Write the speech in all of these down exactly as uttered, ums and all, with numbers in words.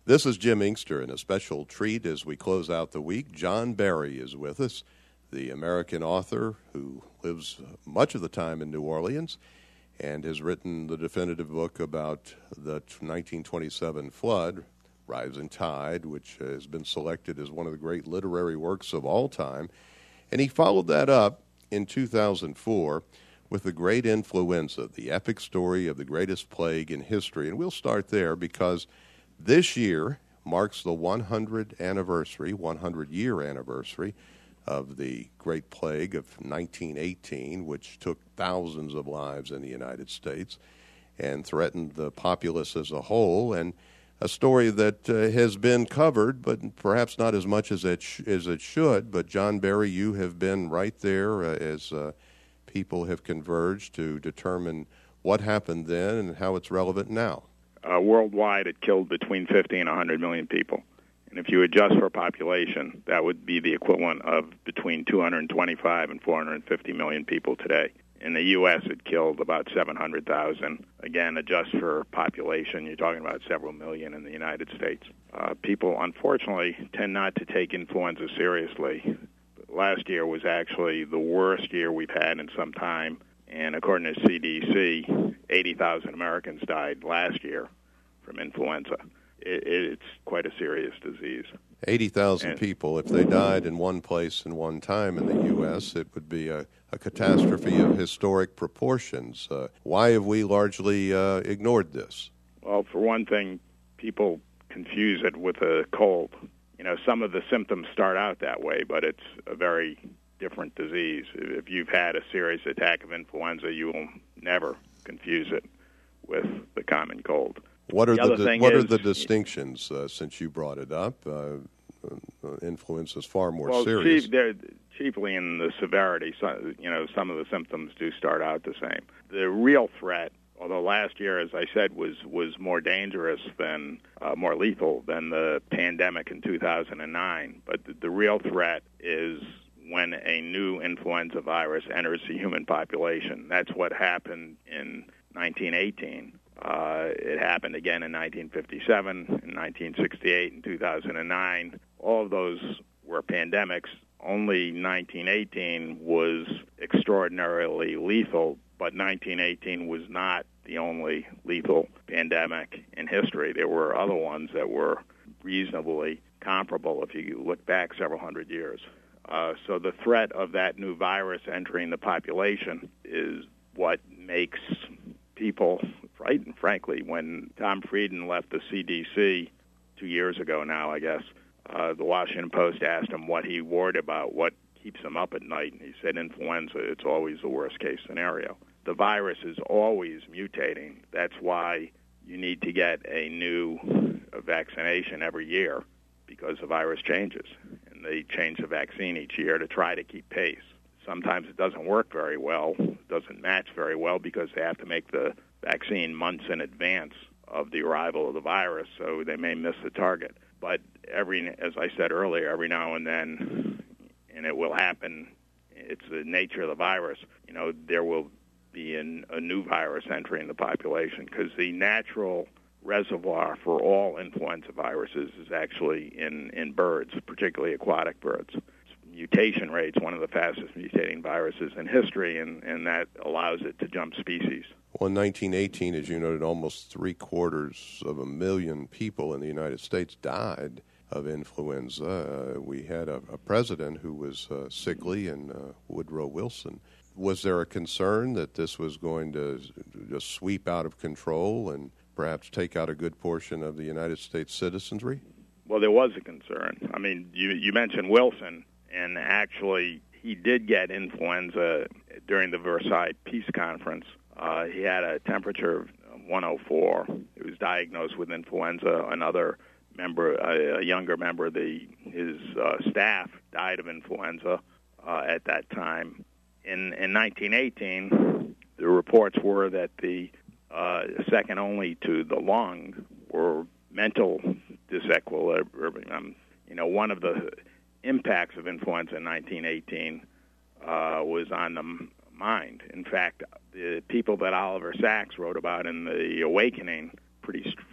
This is Jim Inkster, and a special treat as we close out the week. John Barry is with us, the American author who lives much of the time in New Orleans and has written the definitive book about the nineteen twenty-seven flood, Rising Tide, which has been selected as one of the great literary works of all time. And he followed that up in two thousand four with The Great Influenza, the epic story of the greatest plague in history. And we'll start there because this year marks the one hundredth anniversary, one hundred year anniversary of the Great Plague of nineteen eighteen, which took thousands of lives in the United States and threatened the populace as a whole, and a story that uh, has been covered, but perhaps not as much as it, sh- as it should. But John Barry, you have been right there uh, as uh, people have converged to determine what happened then and how it's relevant now. Uh, worldwide, it killed between fifty and one hundred million people. And if you adjust for population, that would be the equivalent of between two hundred twenty-five and four hundred fifty million people today. In the U S, it killed about seven hundred thousand. Again, adjust for population, you're talking about several million in the United States. Uh, people, unfortunately, tend not to take influenza seriously. Last year was actually the worst year we've had in some time. And according to C D C, eighty thousand Americans died last year from influenza. It, it's quite a serious disease. eighty thousand people. If they died in one place in one time in the U S, it would be a, a catastrophe of historic proportions. Uh, why have we largely uh, ignored this? Well, for one thing, people confuse it with a cold. You know, some of the symptoms start out that way, but it's a very different disease. If you've had a serious attack of influenza, you will never confuse it with the common cold. What are the, the, the what is, are the distinctions uh, since you brought it up? Uh, uh, influenza is far more well, serious. Chief, they're chiefly in the severity. So, you know, some of the symptoms do start out the same. The real threat, although last year, as I said, was was more dangerous than uh, more lethal than the pandemic in two thousand nine. But the, the real threat is when a new influenza virus enters the human population. That's what happened in nineteen eighteen. Uh, it happened again in nineteen fifty-seven, in nineteen sixty-eight, and two thousand nine. All of those were pandemics. Only nineteen eighteen was extraordinarily lethal, but nineteen eighteen was not the only lethal pandemic in history. There were other ones that were reasonably comparable if you look back several hundred years. Uh, so the threat of that new virus entering the population is what makes people frightened, frankly. When Tom Frieden left the C D C two years ago now, I guess, uh, the Washington Post asked him what he worried about, what keeps him up at night, and he said influenza. It's always the worst-case scenario. The virus is always mutating. That's why you need to get a new vaccination every year, because the virus changes, and they change the vaccine each year to try to keep pace. Sometimes it doesn't work very well, it doesn't match very well, because they have to make the vaccine months in advance of the arrival of the virus, so they may miss the target. But every, as I said earlier, every now and then, and it will happen, it's the nature of the virus, you know, there will be an, a new virus entering the population, because the natural reservoir for all influenza viruses is actually in, in birds, particularly aquatic birds. Mutation rate's one of the fastest mutating viruses in history, and, and that allows it to jump species. Well, in nineteen eighteen, as you noted, almost three-quarters of a million people in the United States died of influenza. Uh, we had a, a president who was uh, sickly, and uh, Woodrow Wilson. Was there a concern that this was going to just sweep out of control and perhaps take out a good portion of the United States citizenry? Well, there was a concern. I mean, you, you mentioned Wilson, and actually he did get influenza during the Versailles Peace Conference. Uh, he had a temperature of one oh four. He was diagnosed with influenza. Another member, a, a younger member of the, his uh, staff, died of influenza uh, at that time. In, in nineteen eighteen, the reports were that the uh, second only to the lung were mental disequilibrium. Um, you know, one of the impacts of influenza in nineteen eighteen uh, was on the mind. In fact, the people that Oliver Sacks wrote about in The Awakening pretty st-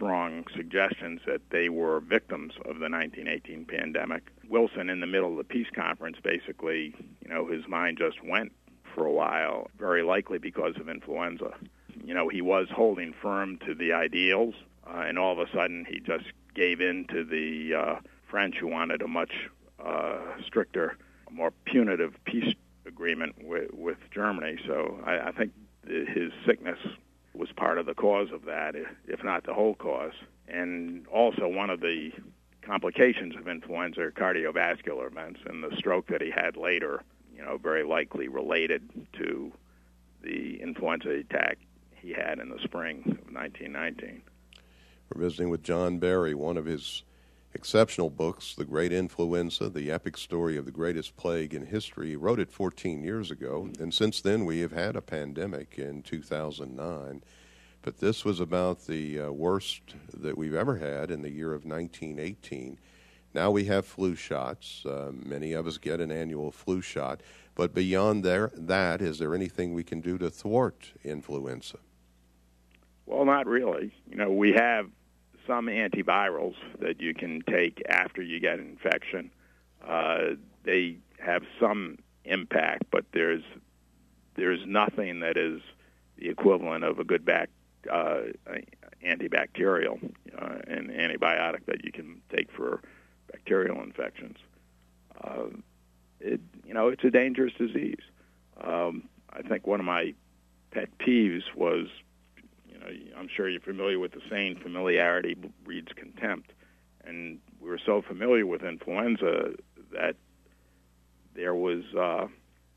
strong suggestions that they were victims of the nineteen eighteen pandemic. Wilson, in the middle of the peace conference, basically, you know, his mind just went for a while, very likely because of influenza. You know, he was holding firm to the ideals, uh, and all of a sudden he just gave in to the uh, French, who wanted a much uh, stricter, more punitive peace agreement with, with Germany. So I, I think his sickness was part of the cause of that, if not the whole cause. And also one of the complications of influenza are cardiovascular events, and the stroke that he had later, you know, very likely related to the influenza attack he had in the spring of nineteen nineteen. We're visiting with John Barry, one of his exceptional books, The Great Influenza, the epic story of the greatest plague in history. He wrote it fourteen years ago, and since then we have had a pandemic in two thousand nine. But this was about the uh, worst that we've ever had in the year of nineteen eighteen. Now we have flu shots. Uh, many of us get an annual flu shot. But beyond there, that, is there anything we can do to thwart influenza? Well, not really. You know, we have some antivirals that you can take after you get an infection. Uh, they have some impact, but there's there's nothing that is the equivalent of a good back uh, antibacterial, uh, an antibiotic that you can take for bacterial infections. Uh, it, you know, it's a dangerous disease. Um, I think one of my pet peeves was, you know, I'm sure you're familiar with the saying, familiarity breeds contempt. And we were so familiar with influenza that there was uh,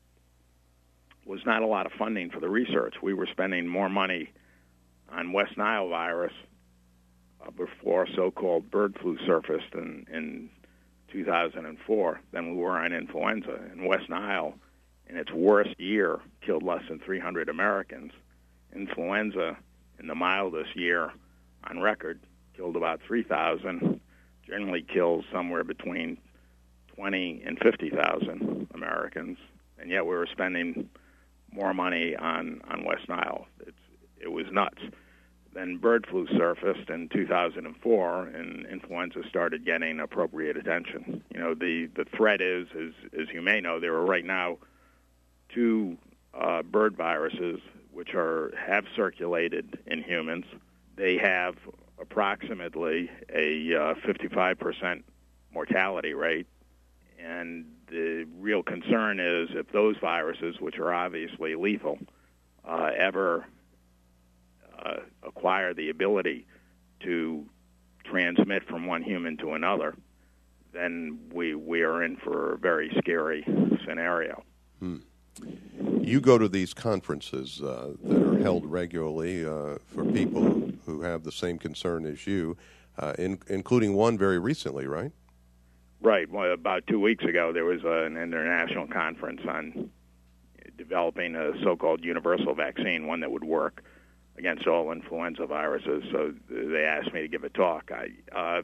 was not a lot of funding for the research. We were spending more money on West Nile virus uh, before so-called bird flu surfaced in, in two thousand four than we were on influenza. And West Nile, in its worst year, killed less than three hundred Americans. Influenza, in the mildest year on record, killed about three thousand, generally kills somewhere between twenty and fifty thousand Americans, and yet we were spending more money on, on West Nile. It's, it was nuts. Then bird flu surfaced in two thousand four, and influenza started getting appropriate attention. You know, the, the threat is, is, as you may know, there are right now two uh, bird viruses which are have circulated in humans. They have approximately a uh, fifty-five percent mortality rate, and the real concern is if those viruses, which are obviously lethal, uh, ever uh, acquire the ability to transmit from one human to another, then we we are in for a very scary scenario. Hmm. You go to these conferences uh, that are held regularly uh, for people who have the same concern as you, uh, in, including one very recently, right? Right. Well, about two weeks ago, there was uh, an international conference on developing a so-called universal vaccine, one that would work against all influenza viruses. So they asked me to give a talk. I, uh,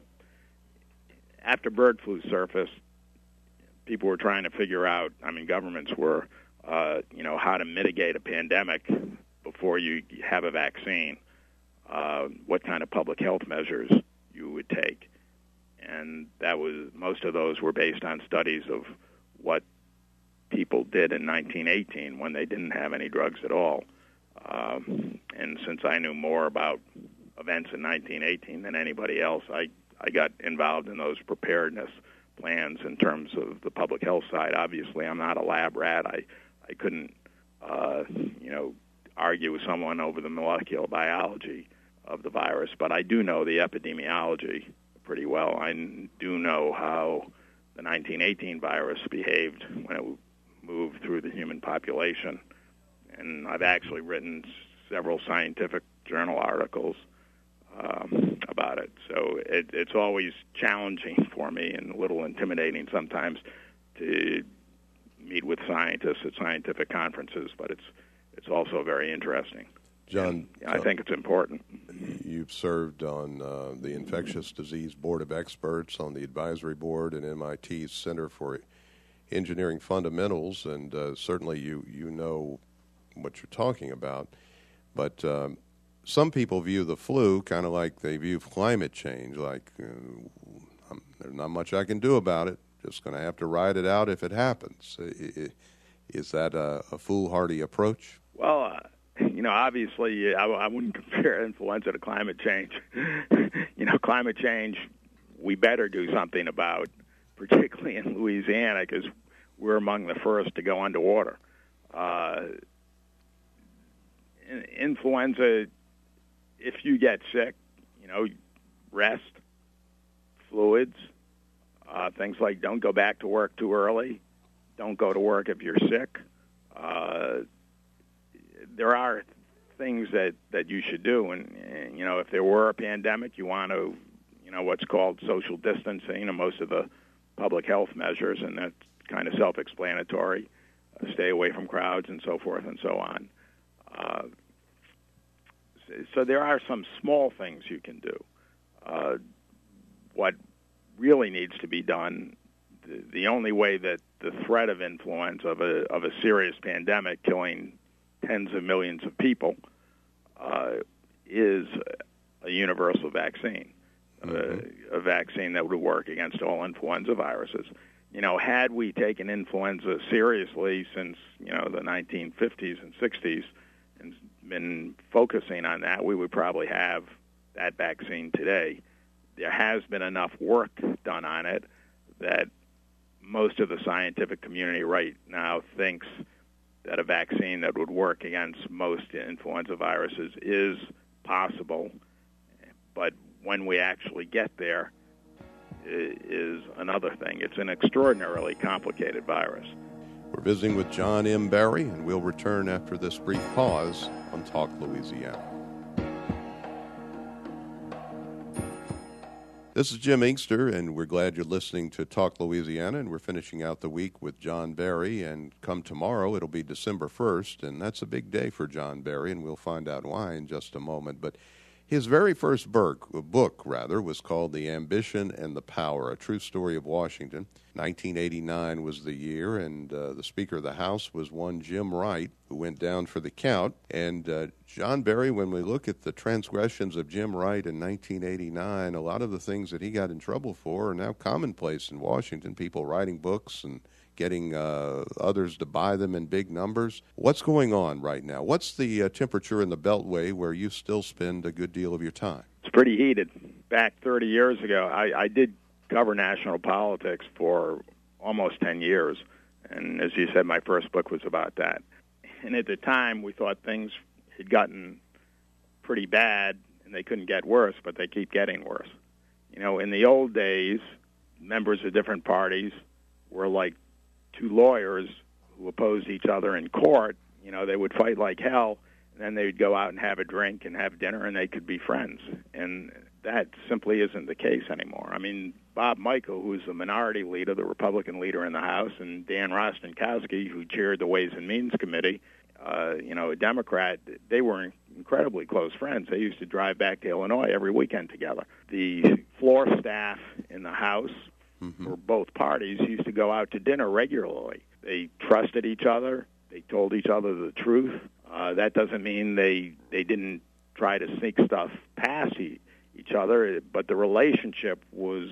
after bird flu surfaced, people were trying to figure out, I mean, governments were, uh, you know, how to mitigate a pandemic before you have a vaccine, uh, what kind of public health measures you would take. And that was, most of those were based on studies of what people did in nineteen eighteen when they didn't have any drugs at all. Um, and since I knew more about events in nineteen eighteen than anybody else, I, I got involved in those preparedness plans in terms of the public health side. Obviously, I'm not a lab rat. I, I couldn't, uh, you know, argue with someone over the molecular biology of the virus, but I do know the epidemiology pretty well. I do know how the nineteen eighteen virus behaved when it moved through the human population. And I've actually written several scientific journal articles um, about it. So it, it's always challenging for me and a little intimidating sometimes to meet with scientists at scientific conferences, but it's it's also very interesting. John, and I think it's important. You've served on uh, the Infectious Disease Board of Experts, on the advisory board, and M I T's Center for Engineering Fundamentals, and uh, certainly you, you know what you're talking about. But um, some people view the flu kind of like they view climate change, like uh, there's not much I can do about it. Just going to have to ride it out if it happens. Is that a, a foolhardy approach? Well, uh, you know, obviously, I, I wouldn't compare influenza to climate change. You know, climate change, we better do something about, particularly in Louisiana, because we're among the first to go underwater. Uh, influenza, if you get sick, you know, rest, fluids, uh, things like don't go back to work too early, don't go to work if you're sick. Uh, there are things that, that you should do, and, and you know, if there were a pandemic, you want to, you know, what's called social distancing, and most of the public health measures, and that's kind of self-explanatory. Uh, stay away from crowds and so forth and so on. Uh, so, so there are some small things you can do. Uh, what really needs to be done, the, the only way that the threat of influenza, of a, of a serious pandemic killing tens of millions of people, uh, is a universal vaccine, mm-hmm. a, a vaccine that would work against all influenza viruses. You know, had we taken influenza seriously since, you know, the nineteen fifties and sixties and been focusing on that, we would probably have that vaccine today. There has been enough work done on it that most of the scientific community right now thinks that a vaccine that would work against most influenza viruses is possible. But when we actually get there, is another thing. It's an extraordinarily complicated virus. We're visiting with John M. Barry, and we'll return after this brief pause on Talk Louisiana. This is Jim Inkster, and we're glad you're listening to Talk Louisiana, and we're finishing out the week with John Barry, and come tomorrow, it'll be December first, and that's a big day for John Barry, and we'll find out why in just a moment. But his very first book, book rather, was called The Ambition and the Power, A True Story of Washington. nineteen eighty-nine was the year, and uh, the Speaker of the House was one Jim Wright, who went down for the count. And uh, John Barry, when we look at the transgressions of Jim Wright in nineteen eighty-nine, a lot of the things that he got in trouble for are now commonplace in Washington, people writing books and getting uh, others to buy them in big numbers. What's going on right now? What's the uh, temperature in the Beltway where you still spend a good deal of your time? It's pretty heated. Back thirty years ago, I, I did cover national politics for almost ten years. And as you said, my first book was about that. And at the time, we thought things had gotten pretty bad and they couldn't get worse, but they keep getting worse. You know, in the old days, members of different parties were like two lawyers who opposed each other in court. You know, they would fight like hell, and then they would go out and have a drink and have dinner, and they could be friends. And that simply isn't the case anymore. I mean, Bob Michel, who's the minority leader, the Republican leader in the House, and Dan Rostenkowski, who chaired the Ways and Means Committee, uh, you know, a Democrat, they were incredibly close friends. They used to drive back to Illinois every weekend together. The floor staff in the House mm-hmm. for both parties used to go out to dinner regularly. They trusted each other. They told each other the truth. Uh, that doesn't mean they, they didn't try to sneak stuff past e- each other, but the relationship was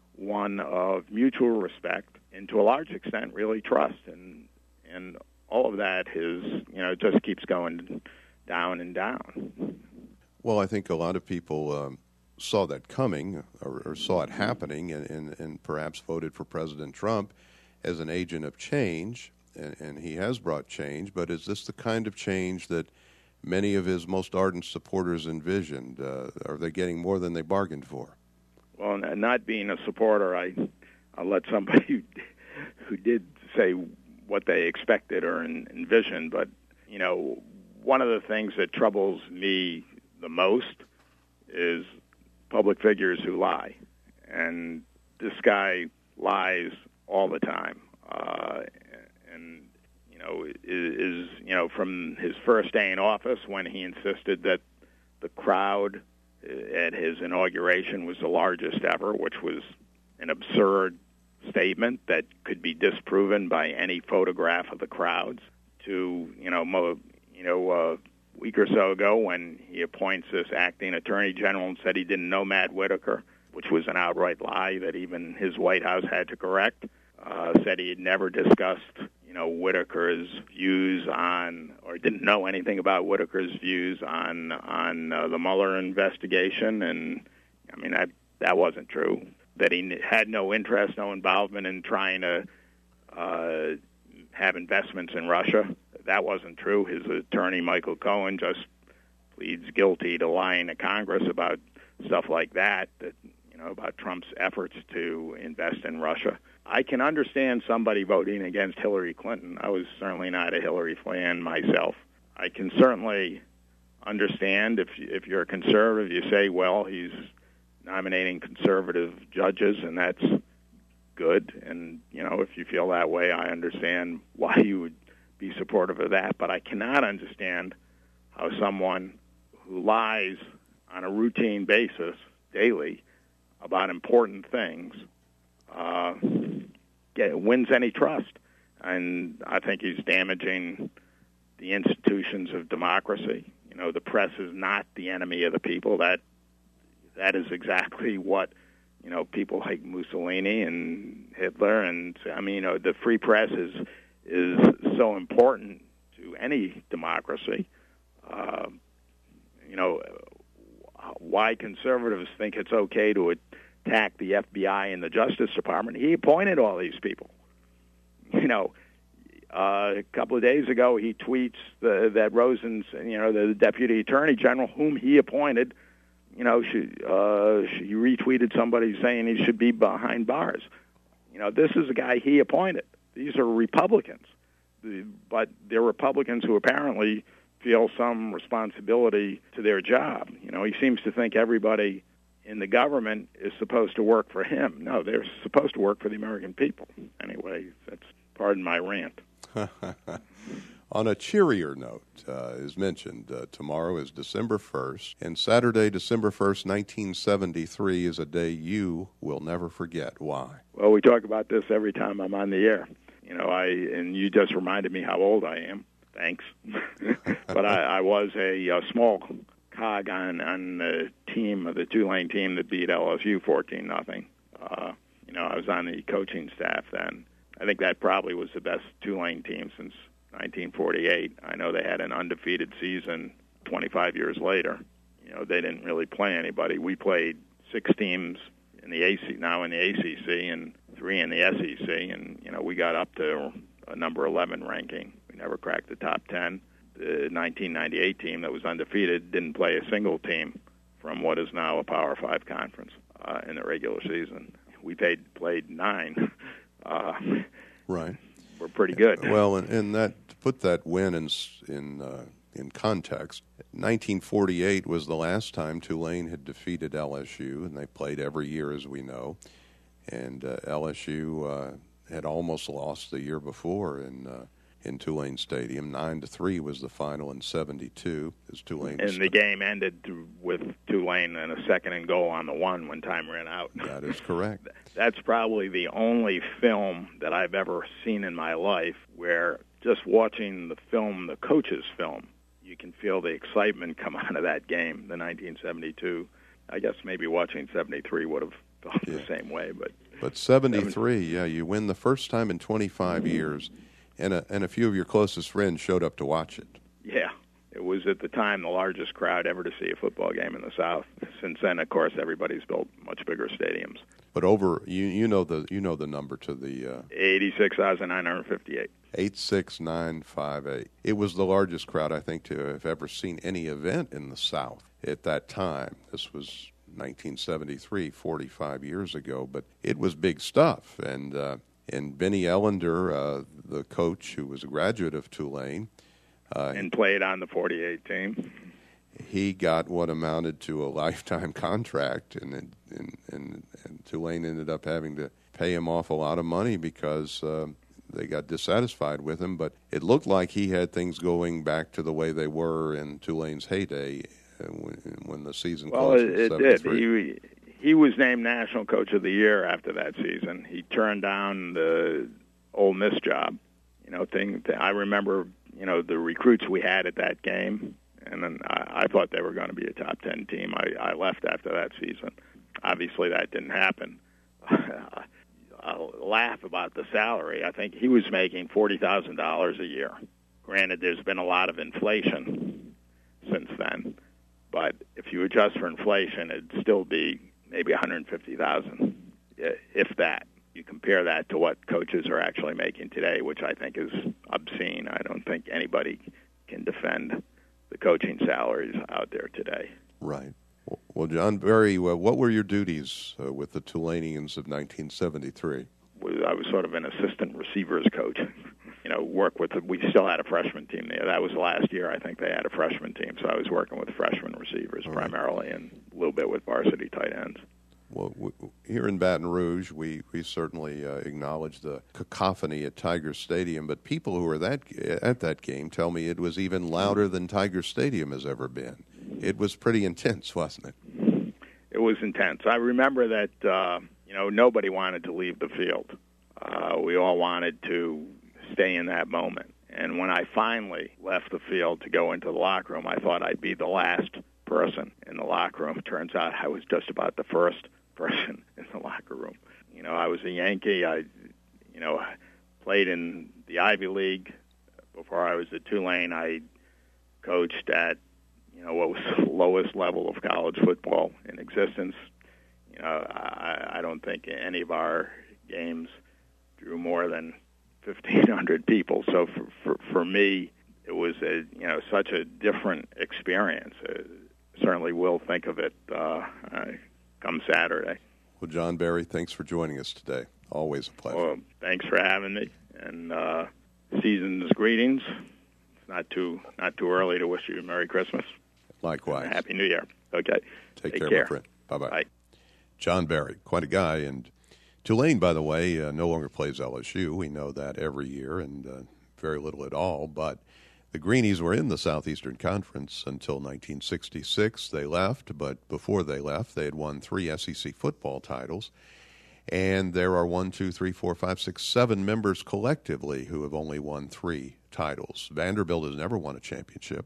one of mutual respect and, to a large extent, really trust. And and all of that is, you know, just keeps going down and down. Well, I think a lot of people um, saw that coming or, or saw it happening and, and, and perhaps voted for President Trump as an agent of change, and, and he has brought change, but is this the kind of change that many of his most ardent supporters envisioned? Uh, are they getting more than they bargained for? Well, not being a supporter, I, I'll let somebody who, who did say what they expected or envisioned, but, you know, one of the things that troubles me the most is public figures who lie. And this guy lies all the time. Uh, and, you know, is, is, you know, from his first day in office when he insisted that the crowd at his inauguration was the largest ever, which was an absurd statement that could be disproven by any photograph of the crowds, to, you know, mo- you know, uh, week or so ago when he appoints this acting attorney general and said he didn't know Matt Whitaker, which was an outright lie that even his White House had to correct. Uh, said he had never discussed, you know, Whitaker's views on, or didn't know anything about Whitaker's views on on uh, the Mueller investigation, and I mean that that wasn't true. That he had no interest, no involvement in trying to uh, have investments in Russia. That wasn't true. His attorney, Michael Cohen, just pleads guilty to lying to Congress about stuff like that, that, you know, about Trump's efforts to invest in Russia. I can understand somebody voting against Hillary Clinton. I was certainly not a Hillary fan myself. I can certainly understand if if you're a conservative, you say, well, he's nominating conservative judges, and that's good. And, you know, if you feel that way, I understand why you would be supportive of that. But I cannot understand how someone who lies on a routine basis daily about important things uh, get, wins any trust. And I think he's damaging the institutions of democracy. You know, the press is not the enemy of the people. That that is exactly what, you know, people like Mussolini and Hitler and, I mean, you know, the free press is is so important to any democracy. Uh, you know, why conservatives think it's okay to attack the F B I and the Justice Department. He appointed all these people. You know, uh, a couple of days ago he tweets the, that Rosen's, you know, the Deputy Attorney General, whom he appointed, you know, she, uh, she retweeted somebody saying he should be behind bars. You know, this is a guy he appointed. These are Republicans, but they're Republicans who apparently feel some responsibility to their job. You know, he seems to think everybody in the government is supposed to work for him. No, they're supposed to work for the American people. Anyway, that's pardon my rant. On a cheerier note, uh, as mentioned, uh, tomorrow is December first, and Saturday, December first, nineteen seventy-three, is a day you will never forget. Why? Well, we talk about this every time I'm on the air. You know, I and you just reminded me how old I am. Thanks. But I, I was a, a small cog on, on the team, the Tulane team that beat L S U fourteen nothing. Uh, you know, I was on the coaching staff then. I think that probably was the best Tulane team since nineteen forty-eight. I know they had an undefeated season twenty-five years later. You know, they didn't really play anybody. We played six teams in the A C, now in the A C C, and three in the S E C, and, you know, we got up to a number eleven ranking. We never cracked the top ten. The nineteen ninety-eight team that was undefeated didn't play a single team from what is now a Power Five conference uh, in the regular season. We played, played nine. Uh, right. We're pretty good. Well, and, and that to put that win in in uh, in context, nineteen forty-eight was the last time Tulane had defeated L S U, and they played every year, as we know. And uh, L S U uh, had almost lost the year before in uh, in Tulane Stadium. Nine to three was the final in seventy-two. As Tulane and the game ended with Tulane and a second and goal on the one when time ran out. That is correct. That's probably the only film that I've ever seen in my life where just watching the film, the coach's film, you can feel the excitement come out of that game, the nineteen seventy-two. I guess maybe watching seventy-three would have felt yeah. the same way. But but seventy-three, yeah, you win the first time in twenty-five mm-hmm. years, and a, and a few of your closest friends showed up to watch it. Yeah. It was at the time the largest crowd ever to see a football game in the South. Since then, of course, everybody's built much bigger stadiums. But over, you you know the you know the number to the uh, eighty-six thousand nine hundred fifty-eight. Eight six nine five eight. It was the largest crowd I think to have ever seen any event in the South at that time. This was nineteen seventy-three, forty-five years ago, but it was big stuff. And uh, and Benny Ellender, uh, the coach who was a graduate of Tulane. Uh, and played on the forty-eight team. He got what amounted to a lifetime contract, and, and, and, and Tulane ended up having to pay him off a lot of money because uh, they got dissatisfied with him. But it looked like he had things going back to the way they were in Tulane's heyday uh, when, when the season well, closed. Well, it, it did. He, he was named National Coach of the Year after that season. He turned down the Ole Miss job. You know, thing. I remember, you know, the recruits we had at that game, and then I, I thought they were going to be a top ten team. I, I left after that season. Obviously, that didn't happen. I'll laugh about the salary. I think he was making forty thousand dollars a year. Granted, there's been a lot of inflation since then, but if you adjust for inflation, it'd still be maybe one hundred fifty thousand dollars, if that. You compare that to what coaches are actually making today, which I think is obscene. I don't think anybody can defend the coaching salaries out there today. Right. Well, John Berry, what were your duties uh, with the Tulanians of nineteen seventy-three? I was sort of an assistant receivers coach. You know, work with the, we still had a freshman team there. That was last year. I think they had a freshman team, so I was working with freshman receivers All primarily, right. and a little bit with varsity tight ends. Well, we, here in Baton Rouge, we, we certainly uh, acknowledge the cacophony at Tiger Stadium, but people who were that at that game tell me it was even louder than Tiger Stadium has ever been. It was pretty intense, wasn't it? It was intense. I remember that, uh, you know, nobody wanted to leave the field. Uh, we all wanted to stay in that moment. And when I finally left the field to go into the locker room, I thought I'd be the last person in the locker room. Turns out I was just about the first person in the locker room. You know, I was a Yankee. I, you know, played in the Ivy League. Before I was at Tulane, I coached at, you know, what was the lowest level of college football in existence. You know, I, I don't think any of our games drew more than fifteen hundred people. So for, for, for me, it was a, you know, such a different experience. Uh, certainly will think of it uh, uh, come Saturday. Well, John Berry, thanks for joining us today. Always a pleasure. Well, thanks for having me. And uh, season's greetings. It's not too not too early to wish you a Merry Christmas. Likewise. And a Happy New Year. Okay. Take, Take care, care, my friend. Bye-bye. Bye. John Berry, quite a guy. And Tulane, by the way, uh, no longer plays L S U. We know that every year, and uh, very little at all. But the Greenies were in the Southeastern Conference until nineteen sixty-six. They left, but before they left, they had won three S E C football titles. And there are one, two, three, four, five, six, seven members collectively who have only won three titles. Vanderbilt has never won a championship.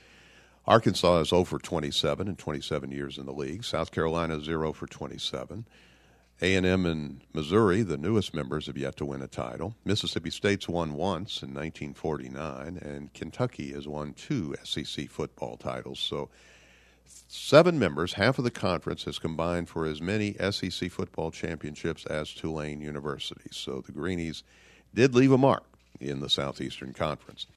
Arkansas is zero for twenty-seven in twenty-seven years in the league. South Carolina is zero for twenty-seven. A and M and Missouri, the newest members, have yet to win a title. Mississippi State's won once in nineteen forty-nine, and Kentucky has won two S E C football titles. So seven members, half of the conference, has combined for as many S E C football championships as Tulane University. So the Greenies did leave a mark in the Southeastern Conference.